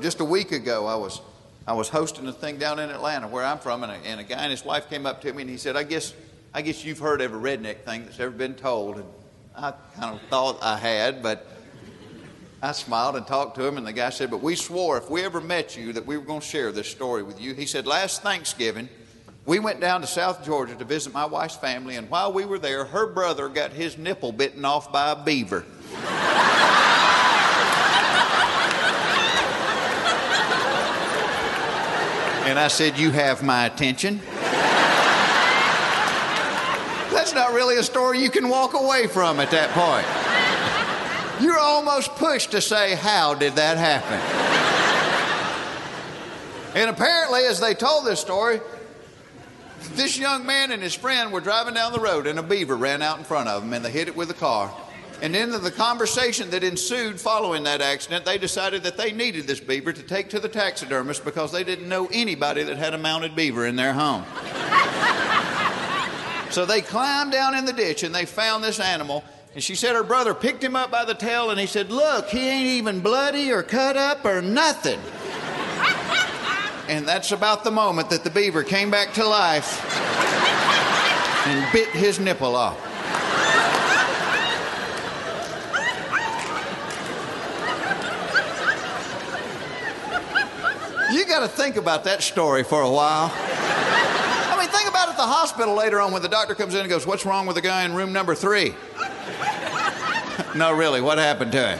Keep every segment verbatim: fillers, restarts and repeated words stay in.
Just a week ago, I was I was hosting a thing down in Atlanta, where I'm from, and a, and a guy and his wife came up to me and he said, I guess I guess you've heard every redneck thing that's ever been told. And I kind of thought I had, but I smiled and talked to him, and the guy said, but we swore if we ever met you that we were going to share this story with you. He said, last Thanksgiving, we went down to South Georgia to visit my wife's family, and while we were there, her brother got his nipple bitten off by a beaver. And I said, you have my attention. That's not really a story you can walk away from at that point. You're almost pushed to say, how did that happen? And apparently, as they told this story, this young man and his friend were driving down the road, and a beaver ran out in front of them, and they hit it with a car. And in the conversation that ensued following that accident, they decided that they needed this beaver to take to the taxidermist because they didn't know anybody that had a mounted beaver in their home. So they climbed down in the ditch and they found this animal. And she said her brother picked him up by the tail and he said, look, he ain't even bloody or cut up or nothing. And that's about the moment that the beaver came back to life and bit his nipple off. You got to think about that story for a while. I mean, think about it at the hospital later on when the doctor comes in and goes, what's wrong with the guy in room number three? No, really, what happened to him?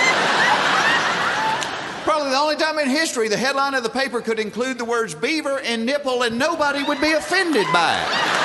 Probably the only time in history the headline of the paper could include the words beaver and nipple and nobody would be offended by it.